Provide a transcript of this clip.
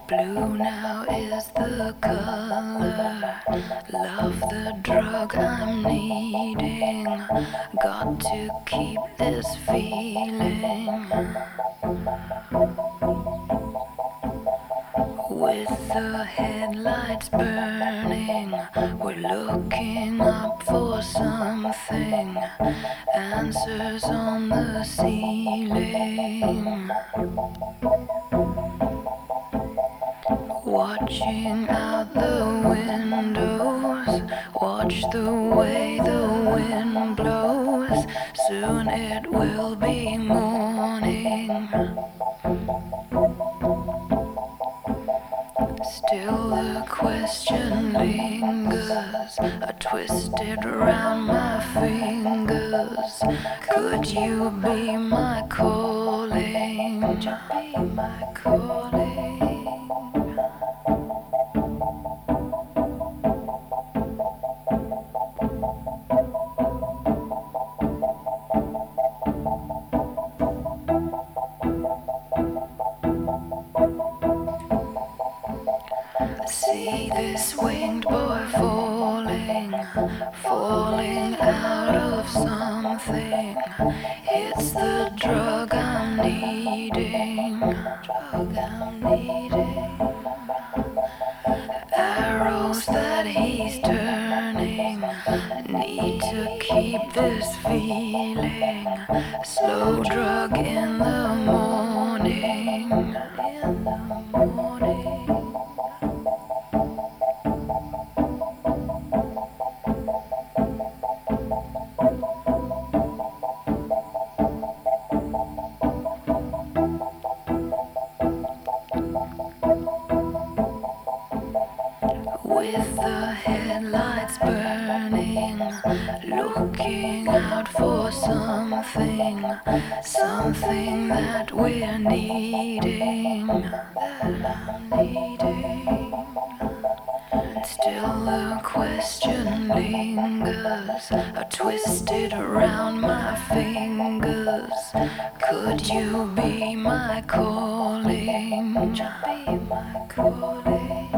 Blue now is the color, love the drug I'm needing, got to keep this feeling. With the headlights burning, we're looking up for something, answers on the ceiling. Watching out the windows, watch the way the wind blows. Soon it will be morning. Still the question lingers, twisted around my fingers. Could you be my calling? Could you be my calling? See this winged boy falling, falling out of something. It's the drug I'm needing, drug I'm needing. Arrows that he's turning, need to keep this feeling. Slow drug in the morning, in the morning. With the headlights burning, looking out for something, something that we're needing, that I'm needing. Still the question lingers, twisted around my fingers. Could you be my calling? Could you be my calling?